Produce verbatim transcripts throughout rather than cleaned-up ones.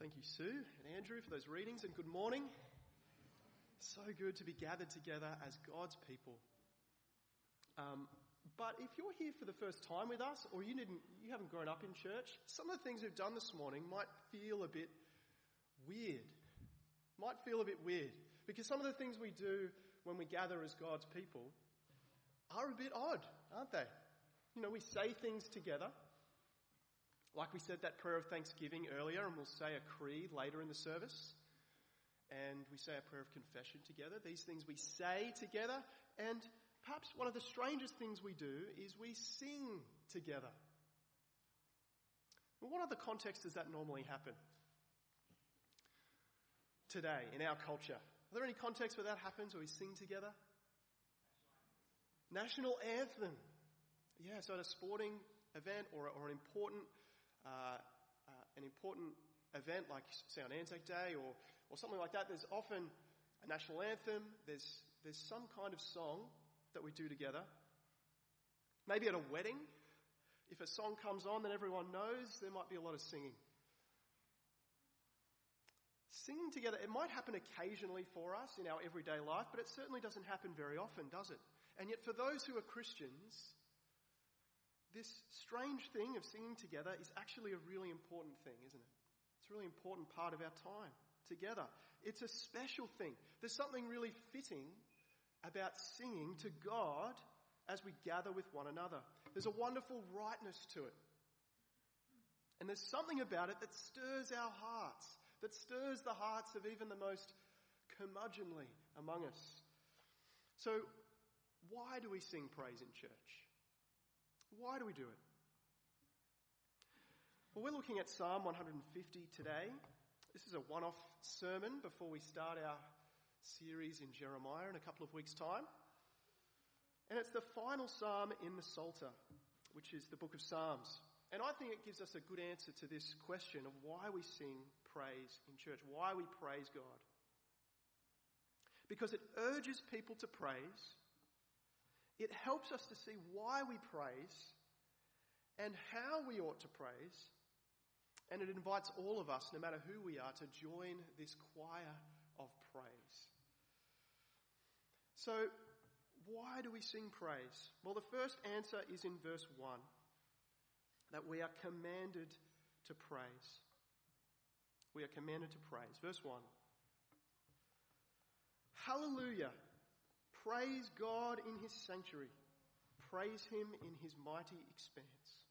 Thank you, Sue and Andrew, for those readings, and good morning. So good to be gathered together as God's people. Um, but if you're here for the first time with us, or you didn't, you haven't grown up in church, some of the things we've done this morning might feel a bit weird. Might feel a bit weird, because some of the things we do when we gather as God's people are a bit odd, aren't they? You know, we say things together. Like we said that prayer of thanksgiving earlier, and we'll say a creed later in the service. And we say a prayer of confession together. These things we say together. And perhaps one of the strangest things we do is we sing together. Well, what other context does that normally happen? Today, in our culture. Are there any contexts where that happens, where we sing together? National anthem. Yeah, so at a sporting event or, or an important Uh, uh, an important event like, say, on Anzac Day or, or something like that, there's often a national anthem, there's, there's some kind of song that we do together. Maybe at a wedding, if a song comes on that everyone knows, there might be a lot of singing. Singing together, it might happen occasionally for us in our everyday life, but it certainly doesn't happen very often, does it? And yet for those who are Christians, this strange thing of singing together is actually a really important thing, isn't it? It's a really important part of our time together. It's a special thing. There's something really fitting about singing to God as we gather with one another. There's a wonderful rightness to it. And there's something about it that stirs our hearts, that stirs the hearts of even the most curmudgeonly among us. So, why do we sing praise in church? Why do we do it? Well, we're looking at Psalm one hundred fifty today. This is a one-off sermon before we start our series in Jeremiah in a couple of weeks' time. And it's the final psalm in the Psalter, which is the book of Psalms. And I think it gives us a good answer to this question of why we sing praise in church, why we praise God. Because it urges people to praise. It helps us to see why we praise and how we ought to praise. And it invites all of us, no matter who we are, to join this choir of praise. So, why do we sing praise? Well, the first answer is in verse one, that we are commanded to praise. We are commanded to praise. Verse one. Hallelujah. Praise God in his sanctuary. Praise him in his mighty expanse.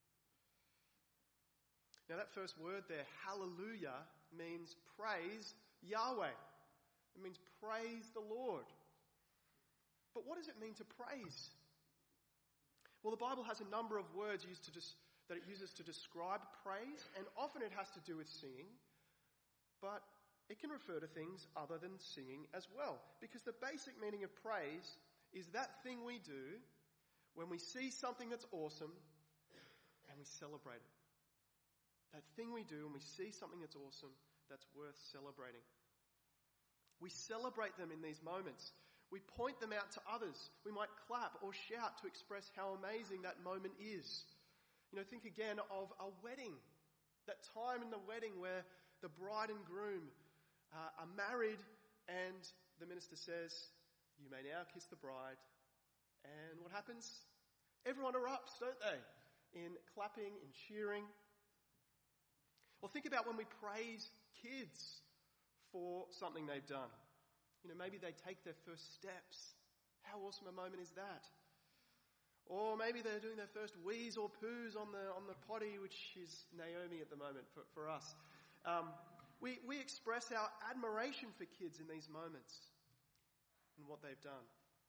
Now that first word there, hallelujah, means praise Yahweh. It means praise the Lord. But what does it mean to praise? Well, the Bible has a number of words used to dis- that it uses to describe praise, and often it has to do with singing. But it can refer to things other than singing as well. Because the basic meaning of praise is that thing we do when we see something that's awesome and we celebrate it. That thing we do when we see something that's awesome that's worth celebrating. We celebrate them in these moments. We point them out to others. We might clap or shout to express how amazing that moment is. You know, think again of a wedding. That time in the wedding where the bride and groom Uh, are married, and the minister says, you may now kiss the bride. And what happens? Everyone erupts, don't they? In clapping, in cheering. Well, think about when we praise kids for something they've done. You know, maybe they take their first steps. How awesome a moment is that? Or maybe they're doing their first wheeze or poos on the on the potty, which is Naomi at the moment for, for us. Um, we, we express our admiration for kids in these moments and what they've done.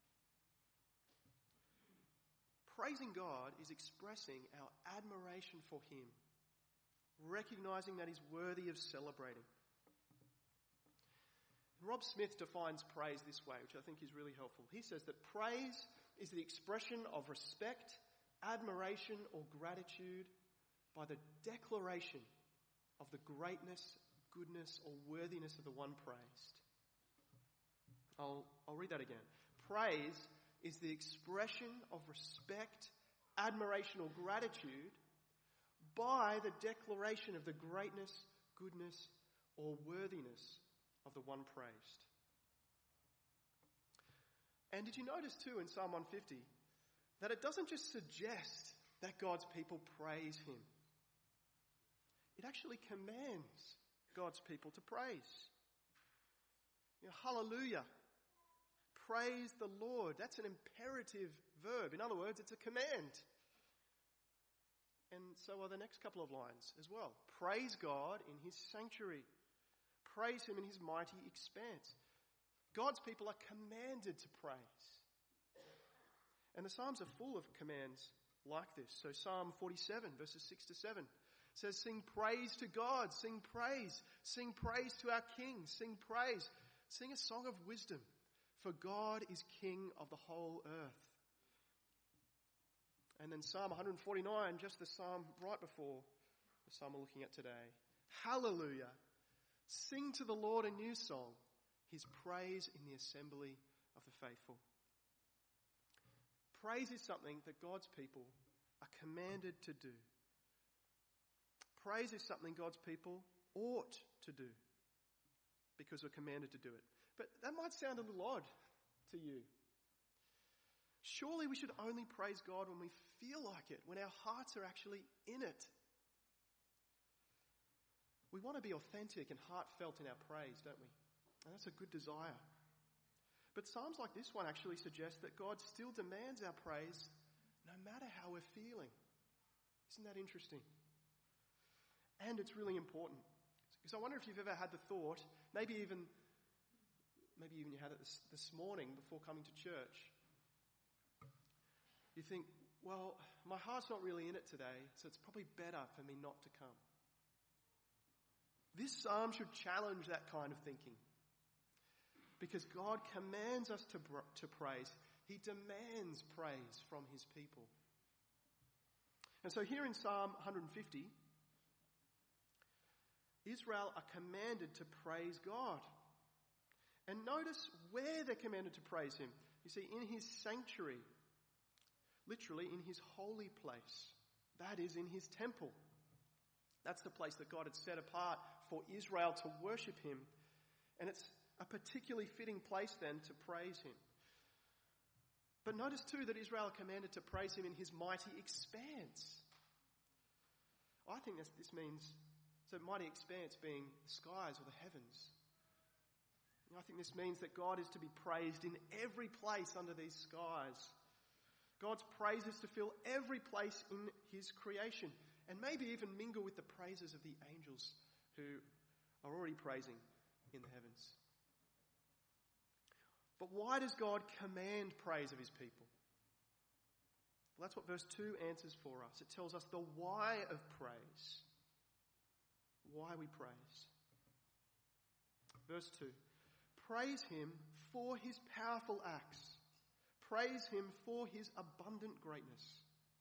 Praising God is expressing our admiration for him, recognizing that he's worthy of celebrating. Rob Smith defines praise this way, which I think is really helpful. He says that praise is the expression of respect, admiration, or gratitude by the declaration of the greatness, goodness, or worthiness of the one praised. I'll, I'll read that again. Praise is the expression of respect, admiration, or gratitude by the declaration of the greatness, goodness, or worthiness of the one praised. And did you notice too in Psalm one fifty that it doesn't just suggest that God's people praise him. It actually commands God's people to praise. You know, hallelujah. Praise the Lord. That's an imperative verb. In other words, it's a command. And so are the next couple of lines as well. Praise God in his sanctuary. Praise him in his mighty expanse. God's people are commanded to praise. And the Psalms are full of commands like this. So Psalm forty-seven, verses six to seven says, sing praise to God, sing praise, sing praise to our King, sing praise, sing a song of wisdom, for God is King of the whole earth. And then Psalm one forty-nine, just the psalm right before the psalm we're looking at today. Hallelujah. Sing to the Lord a new song, his praise in the assembly of the faithful. Praise is something that God's people are commanded to do. Praise is something God's people ought to do because we're commanded to do it. But that might sound a little odd to you. Surely we should only praise God when we feel like it, when our hearts are actually in it. We want to be authentic and heartfelt in our praise, don't we? And that's a good desire. But Psalms like this one actually suggest that God still demands our praise no matter how we're feeling. Isn't that interesting? And it's really important. Because I wonder if you've ever had the thought, maybe even maybe even you had it this, this morning before coming to church. You think, well, my heart's not really in it today, so it's probably better for me not to come. This psalm should challenge that kind of thinking. Because God commands us to, to praise. He demands praise from his people. And so here in Psalm one fifty, Israel are commanded to praise God. And notice where they're commanded to praise him. You see, in his sanctuary, literally in his holy place. That is, in his temple. That's the place that God had set apart for Israel to worship him. And it's a particularly fitting place then to praise him. But notice too that Israel are commanded to praise him in his mighty expanse. I think this, this means, so mighty expanse being the skies or the heavens. I think this means that God is to be praised in every place under these skies. God's praise is to fill every place in his creation and maybe even mingle with the praises of the angels who are already praising in the heavens. But why does God command praise of his people? Well, that's what verse two answers for us. It tells us the why of praise. Why we praise. Verse two. Praise him for his powerful acts. Praise him for his abundant greatness.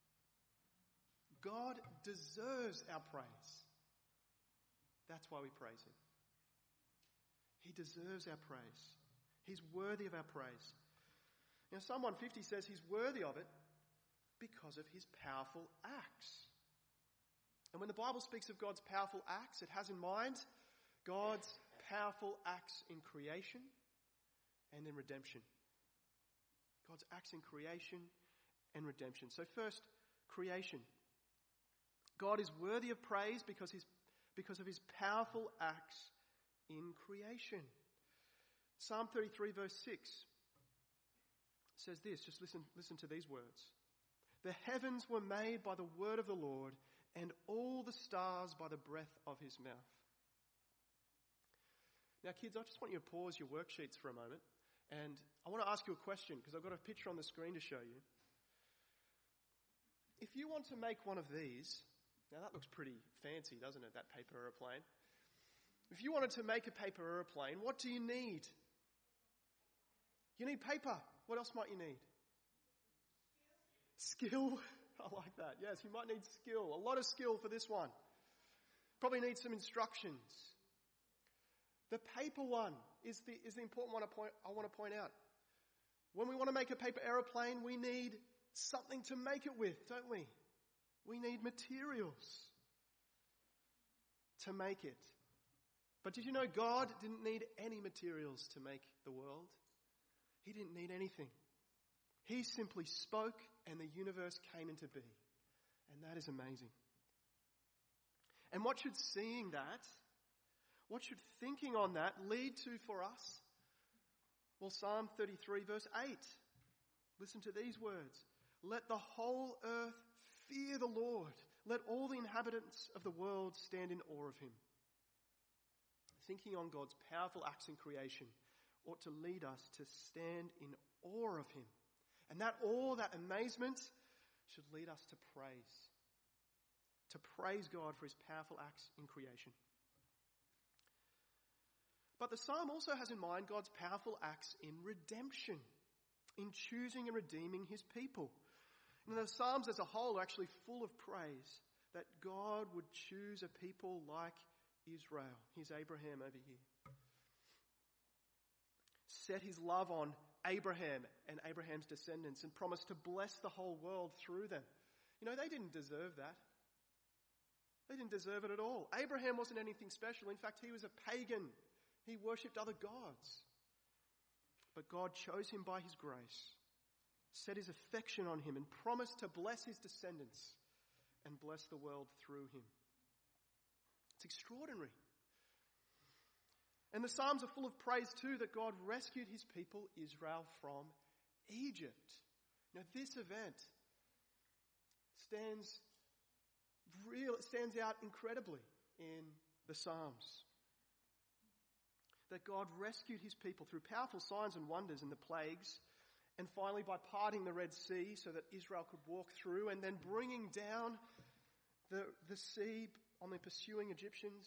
God deserves our praise. That's why we praise him. He deserves our praise. He's worthy of our praise. Now, Psalm one fifty says he's worthy of it because of his powerful acts. And when the Bible speaks of God's powerful acts, it has in mind God's powerful acts in creation and in redemption. God's acts in creation and redemption. So first, creation. God is worthy of praise because, his, because of his powerful acts in creation. Psalm thirty-three verse six says this, just listen, listen to these words. The heavens were made by the word of the Lord, and all the stars by the breath of his mouth. Now kids, I just want you to pause your worksheets for a moment, and I want to ask you a question because I've got a picture on the screen to show you. If you want to make one of these, now that looks pretty fancy, doesn't it, that paper aeroplane? If you wanted to make a paper aeroplane, what do you need? You need paper. What else might you need? Skill. I like that. Yes, you might need skill. A lot of skill for this one. Probably need some instructions. The paper one is the, is the important one I, point, I want to point out. When we want to make a paper aeroplane, we need something to make it with, don't we? We need materials to make it. But did you know God didn't need any materials to make the world? He didn't need anything. He simply spoke and the universe came into being. And that is amazing. And what should seeing that, what should thinking on that lead to for us? Well, Psalm thirty-three verse eight. Listen to these words. Let the whole earth fear the Lord. Let all the inhabitants of the world stand in awe of him. Thinking on God's powerful acts in creation ought to lead us to stand in awe of him. And that awe, that amazement, should lead us to praise. To praise God for his powerful acts in creation. But the psalm also has in mind God's powerful acts in redemption, in choosing and redeeming his people. And the psalms as a whole are actually full of praise that God would choose a people like Israel. Here's Abraham over here. Set his love on Abraham and Abraham's descendants and promised to bless the whole world through them. You know, they didn't deserve that. They didn't deserve it at all. Abraham wasn't anything special. In fact, he was a pagan. He worshipped other gods. But God chose him by his grace, set his affection on him, and promised to bless his descendants and bless the world through him. It's extraordinary. And the Psalms are full of praise too that God rescued his people Israel from Egypt. Now this event stands real, stands out incredibly in the Psalms. That God rescued his people through powerful signs and wonders in the plagues, and finally by parting the Red Sea so that Israel could walk through, and then bringing down the, the sea on the pursuing Egyptians.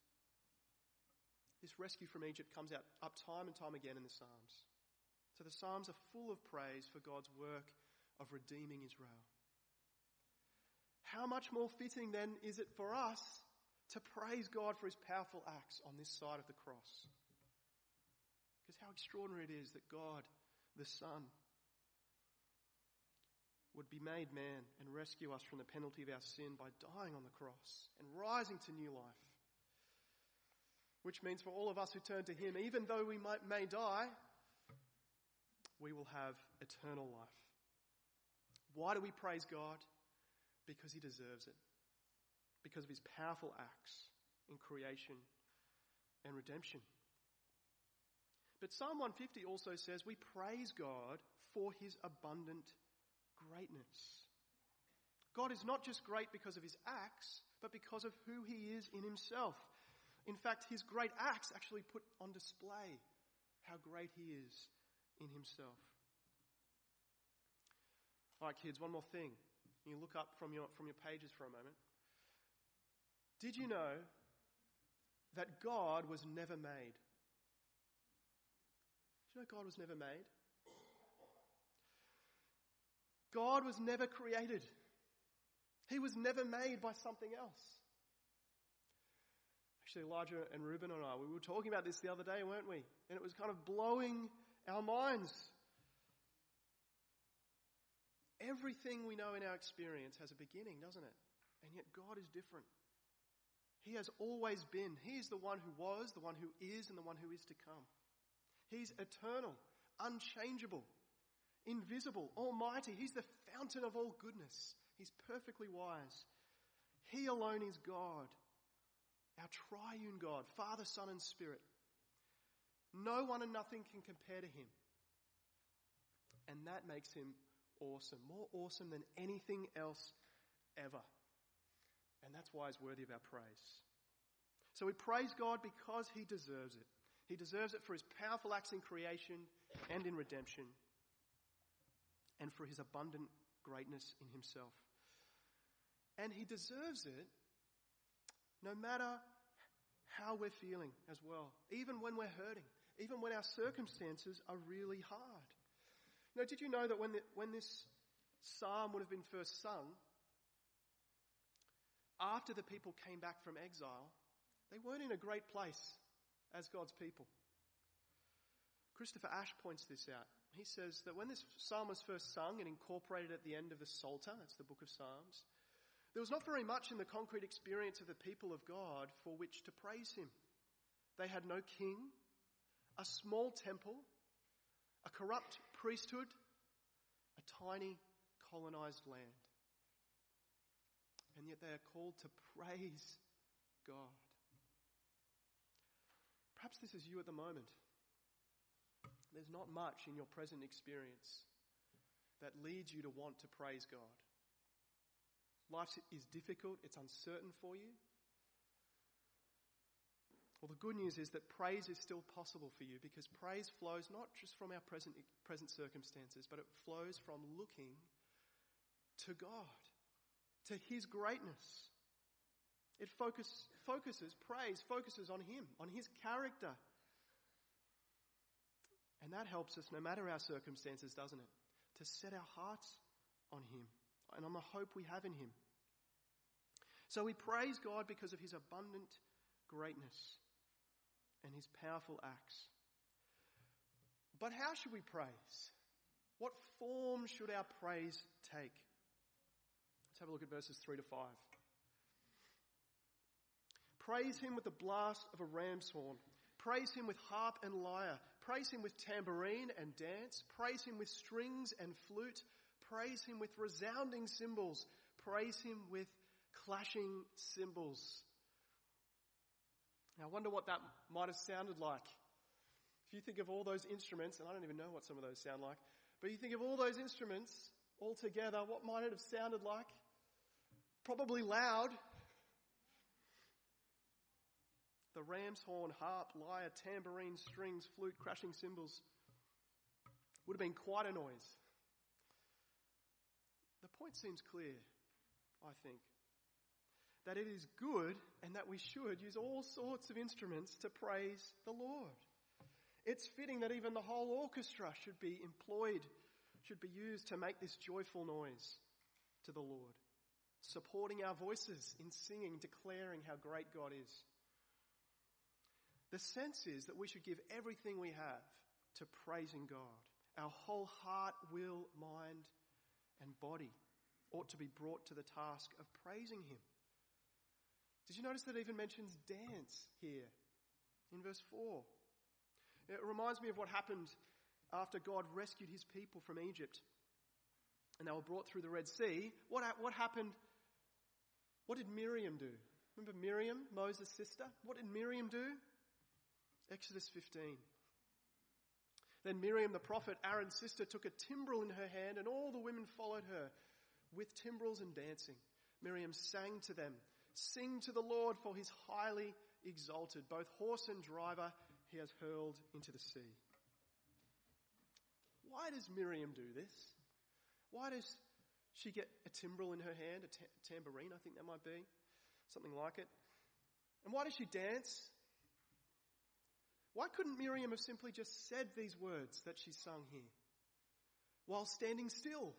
This rescue from Egypt comes out up time and time again in the Psalms. So the Psalms are full of praise for God's work of redeeming Israel. How much more fitting then is it for us to praise God for his powerful acts on this side of the cross? Because how extraordinary it is that God, the Son, would be made man and rescue us from the penalty of our sin by dying on the cross and rising to new life. Which means for all of us who turn to him, even though we might, may die, we will have eternal life. Why do we praise God? Because he deserves it. Because of his powerful acts in creation and redemption. But Psalm one fifty also says we praise God for his abundant greatness. God is not just great because of his acts, but because of who he is in himself. In fact, his great acts actually put on display how great he is in himself. All right, kids, one more thing. You look up from your, from your pages for a moment. Did you know that God was never made? Did you know God was never made? God was never created. He was never made by something else. Actually, Elijah and Reuben and I, we were talking about this the other day, weren't we? And it was kind of blowing our minds. Everything we know in our experience has a beginning, doesn't it? And yet God is different. He has always been. He is the one who was, the one who is, and the one who is to come. He's eternal, unchangeable, invisible, almighty. He's the fountain of all goodness. He's perfectly wise. He alone is God, our triune God, Father, Son, and Spirit. No one and nothing can compare to him. And that makes him awesome, more awesome than anything else ever. And that's why he's worthy of our praise. So we praise God because he deserves it. He deserves it for his powerful acts in creation and in redemption, and for his abundant greatness in himself. And he deserves it no matter how we're feeling as well, even when we're hurting, even when our circumstances are really hard. You know, did you know that when, the, when this psalm would have been first sung, after the people came back from exile, they weren't in a great place as God's people. Christopher Ash points this out. He says that when this psalm was first sung and incorporated at the end of the Psalter, that's the book of Psalms, there was not very much in the concrete experience of the people of God for which to praise him. They had no king, a small temple, a corrupt priesthood, a tiny colonized land. And yet they are called to praise God. Perhaps this is you at the moment. There's not much in your present experience that leads you to want to praise God. Life is difficult, it's uncertain for you. Well, the good news is that praise is still possible for you, because praise flows not just from our present, present circumstances, but it flows from looking to God, to His greatness. It focus, focuses, praise focuses on Him, on His character. And that helps us, no matter our circumstances, doesn't it? To set our hearts on Him and on the hope we have in Him. So we praise God because of His abundant greatness and His powerful acts. But how should we praise? What form should our praise take? Let's have a look at verses three to five. Praise Him with the blast of a ram's horn. Praise Him with harp and lyre. Praise Him with tambourine and dance. Praise Him with strings and flute. Praise Him with resounding cymbals. Praise Him with clashing cymbals. Now, I wonder what that might have sounded like. If you think of all those instruments, and I don't even know what some of those sound like, but you think of all those instruments all together, what might it have sounded like? Probably loud. The ram's horn, harp, lyre, tambourine, strings, flute, crashing cymbals would have been quite a noise. The point seems clear, I think, that it is good and that we should use all sorts of instruments to praise the Lord. It's fitting that even the whole orchestra should be employed, should be used to make this joyful noise to the Lord, supporting our voices in singing, declaring how great God is. The sense is that we should give everything we have to praising God. Our whole heart, will, mind, and body ought to be brought to the task of praising Him. Did you notice that it even mentions dance here in verse four? It reminds me of what happened after God rescued His people from Egypt and they were brought through the Red Sea. What, what happened? What did Miriam do? Remember Miriam, Moses' sister? What did Miriam do? Exodus fifteen. Then Miriam the prophet, Aaron's sister, took a timbrel in her hand, and all the women followed her with timbrels and dancing. Miriam sang to them, "Sing to the Lord, for He's highly exalted. Both horse and driver He has hurled into the sea." Why does Miriam do this? Why does she get a timbrel in her hand, a ta- tambourine, I think that might be, something like it? And why does she dance? Why couldn't Miriam have simply just said these words that she sung here while standing still?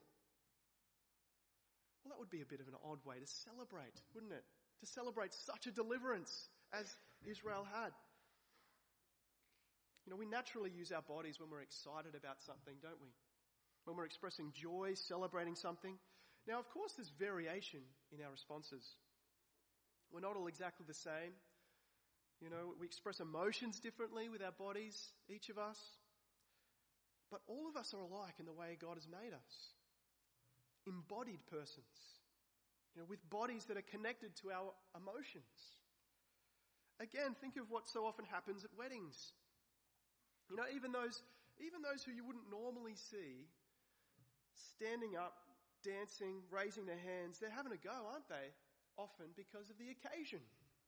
Well, that would be a bit of an odd way to celebrate, wouldn't it? To celebrate such a deliverance as Israel had. You know, we naturally use our bodies when we're excited about something, don't we? When we're expressing joy, celebrating something. Now, of course, there's variation in our responses. We're not all exactly the same. You know, we express emotions differently with our bodies, each of us. But all of us are alike in the way God has made us. Embodied persons. You know, with bodies that are connected to our emotions. Again, think of what so often happens at weddings. You know, even those, even those who you wouldn't normally see standing up, dancing, raising their hands, they're having a go, aren't they? Often because of the occasion.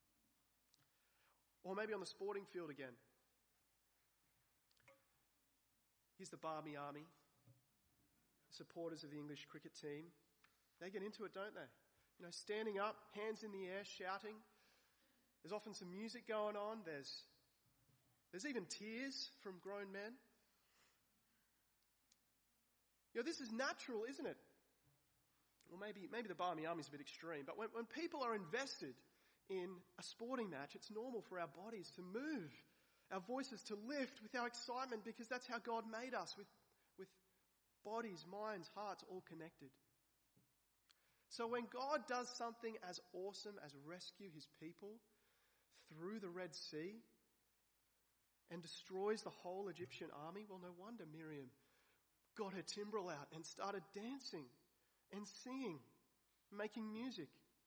Or maybe on the sporting field again. Here's the Barmy Army, supporters of the English cricket team. They get into it, don't they? You know, standing up, hands in the air, shouting. There's often some music going on. There's, there's even tears from grown men. You know, this is natural, isn't it? Well, maybe, maybe the Barmy Army is a bit extreme, but when, when people are invested in a sporting match, it's normal for our bodies to move, our voices to lift with our excitement, because that's how God made us, with, with bodies, minds, hearts all connected. So when God does something as awesome as rescue His people through the Red Sea, and destroys the whole Egyptian army? Well, no wonder Miriam got her timbrel out and started dancing and singing, making music.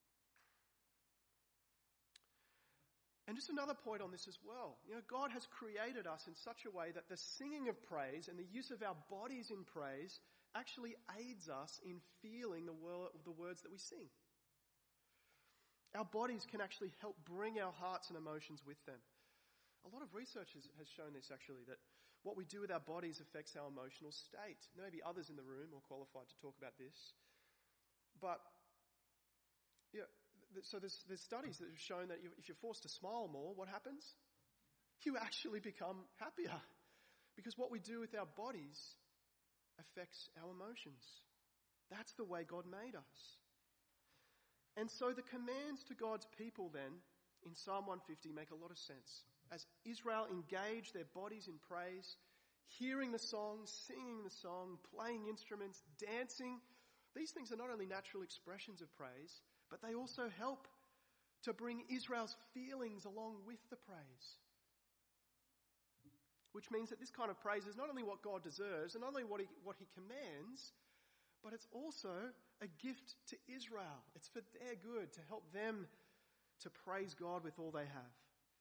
And just another point on this as well. You know, God has created us in such a way that the singing of praise and the use of our bodies in praise actually aids us in feeling the, wor- the words that we sing. Our bodies can actually help bring our hearts and emotions with them. A lot of research has, has shown this actually, that what we do with our bodies affects our emotional state. There may be others in the room more qualified to talk about this. But, yeah, th- so there's, there's studies that have shown that you, if you're forced to smile more, what happens? You actually become happier. Because what we do with our bodies affects our emotions. That's the way God made us. And so the commands to God's people then, in Psalm one fifty, make a lot of sense. As Israel engaged their bodies in praise, hearing the song, singing the song, playing instruments, dancing, these things are not only natural expressions of praise, but they also help to bring Israel's feelings along with the praise. Which means that this kind of praise is not only what God deserves and not only what he, what he commands, but it's also a gift to Israel. It's for their good, to help them to praise God with all they have.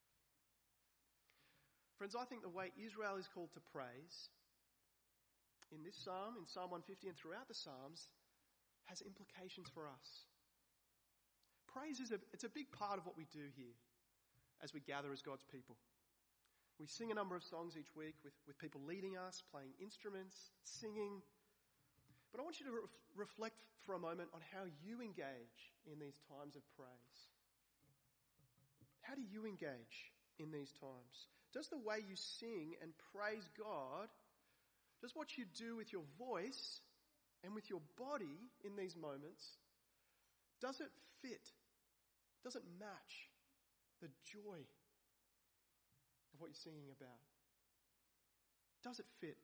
Friends, I think the way Israel is called to praise in this psalm, in Psalm one fifty and throughout the Psalms, has implications for us. Praise is a, it's a big part of what we do here as we gather as God's people. We sing a number of songs each week with, with people leading us, playing instruments, singing. But I want you to re- reflect for a moment on how you engage in these times of praise. How do you engage in these times? Does the way you sing and praise God, does what you do with your voice and with your body in these moments, does it fit? Does it match the joy of what you're singing about? Does it fit?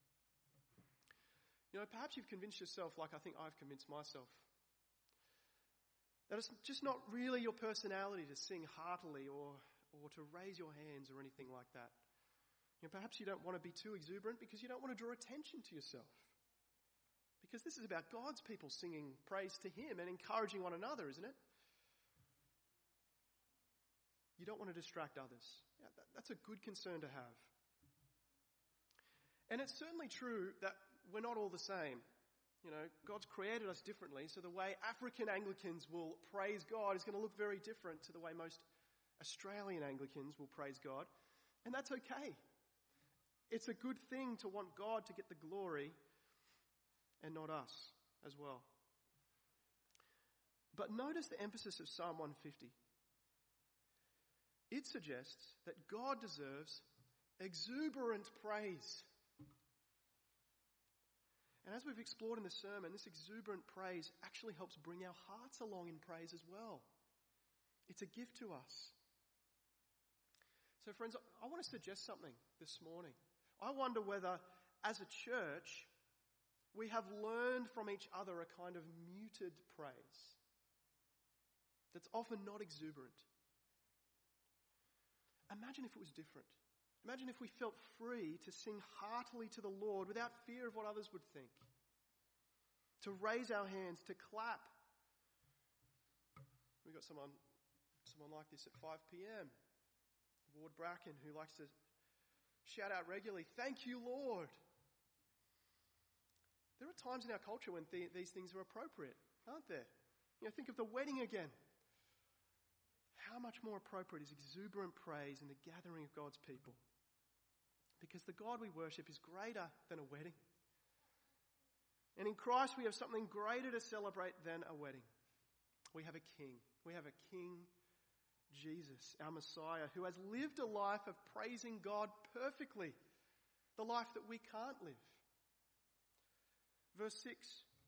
You know, perhaps you've convinced yourself, like I think I've convinced myself, that it's just not really your personality to sing heartily or, or to raise your hands or anything like that. You know, perhaps you don't want to be too exuberant because you don't want to draw attention to yourself. Because this is about God's people singing praise to Him and encouraging one another, isn't it? You don't want to distract others. Yeah, that, that's a good concern to have. And it's certainly true that we're not all the same. You know, God's created us differently, so the way African Anglicans will praise God is going to look very different to the way most Australian Anglicans will praise God. And that's okay. It's a good thing to want God to get the glory and not us as well. But notice the emphasis of Psalm one fifty. It suggests that God deserves exuberant praise. And as we've explored in the sermon, this exuberant praise actually helps bring our hearts along in praise as well. It's a gift to us. So friends, I want to suggest something this morning. I wonder whether, as a church, we have learned from each other a kind of muted praise that's often not exuberant. Imagine if it was different. Imagine if we felt free to sing heartily to the Lord without fear of what others would think. To raise our hands, to clap. We've got someone, someone like this at five p.m. Ward Bracken, who likes to shout out regularly, "Thank you, Lord." There are times in our culture when th- these things are appropriate, aren't there? You know, think of the wedding again. How much more appropriate is exuberant praise in the gathering of God's people? Because the God we worship is greater than a wedding. And in Christ we have something greater to celebrate than a wedding. We have a king. We have a king, Jesus, our Messiah, who has lived a life of praising God perfectly. The life that we can't live. Verse six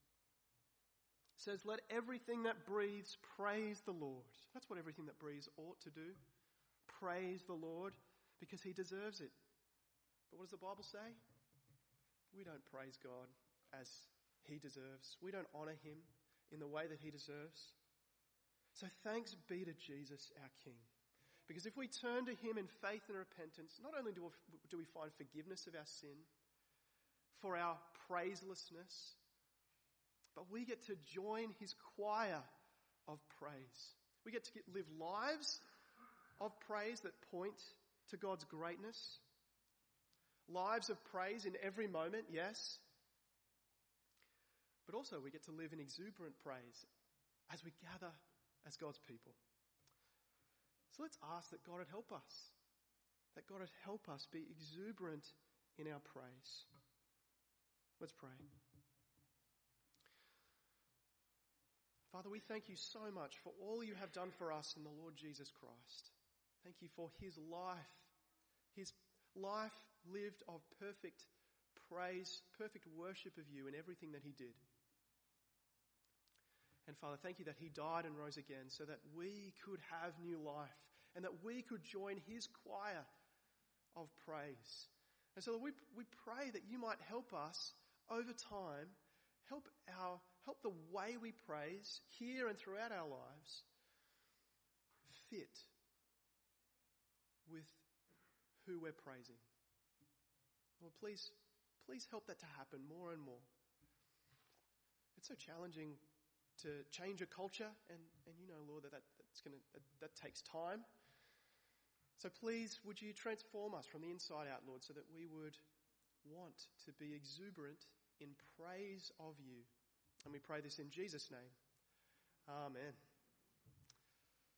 says, "Let everything that breathes praise the Lord." That's what everything that breathes ought to do. Praise the Lord because He deserves it. But what does the Bible say? We don't praise God as He deserves. We don't honour Him in the way that He deserves. So thanks be to Jesus, our King, Because if we turn to him in faith and repentance, not only do we, do we find forgiveness of our sin, for our praiselessness, but we get to join his choir of praise. We get to get, live lives of praise that point to God's greatness. Lives of praise in every moment, yes. But also we get to live in exuberant praise as we gather as God's people. So let's ask that God would help us. That God would help us be exuberant in our praise. Let's pray. Father, we thank you so much for all you have done for us in the Lord Jesus Christ. Thank you for his life, his life lived of perfect praise, perfect worship of you in everything that he did. And Father, thank you that he died and rose again so that we could have new life and that we could join his choir of praise. And so we, we pray that you might help us over time, help our help the way we praise here and throughout our lives fit with who we're praising. Lord, please, please help that to happen more and more. It's so challenging to change a culture, and, and you know, Lord, that, that that's gonna that, that takes time. So please, would you transform us from the inside out, Lord, so that we would want to be exuberant in praise of you. And we pray this in Jesus' name. Amen.